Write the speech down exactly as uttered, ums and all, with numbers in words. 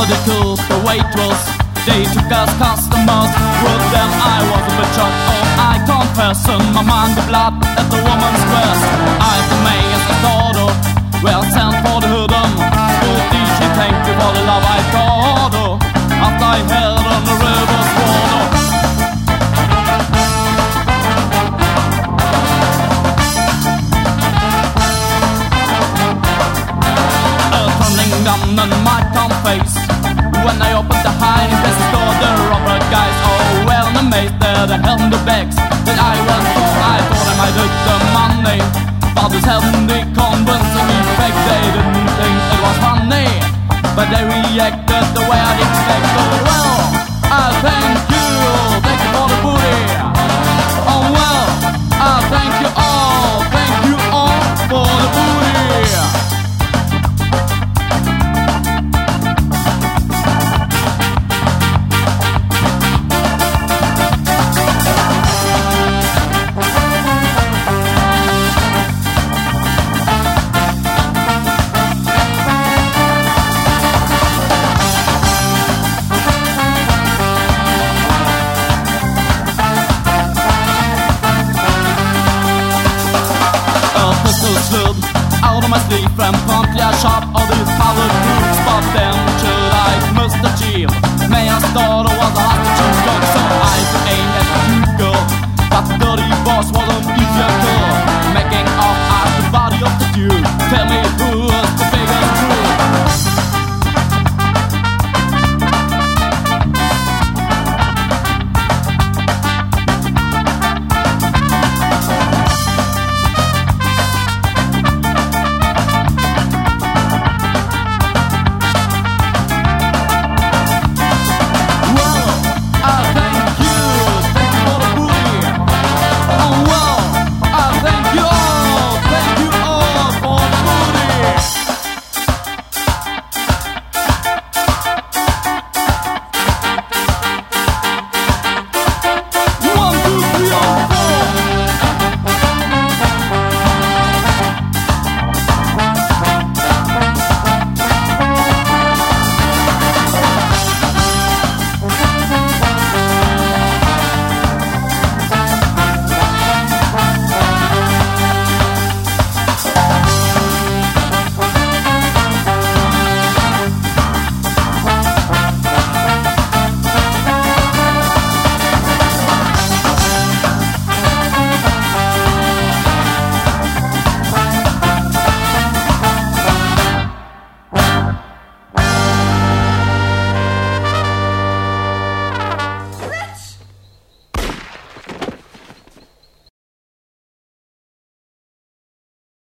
the cook, the waitress, they took us customers. With them I was a bit shocked. Oh, I confess, in my mind the blood at the woman's breast. I for me as a daughter, well sent for the hoodum. Good D J, thank you for the love I got her. After I held on the river's water. A tumbling gun and my calm face. When I opened the hiding place door, the robber guys all well amazed that I held the bags. That I went for, I thought I might take the money. But this heavenly convincing effect, they didn't think it was funny. But they reacted the way I'd expect. Oh well, I thank you, thank you for the booty. Oh well, I thank you all, thank you all for the booty. Out of my sleeve and promptly I shot all these power groups. But then should I must achieve. May I start a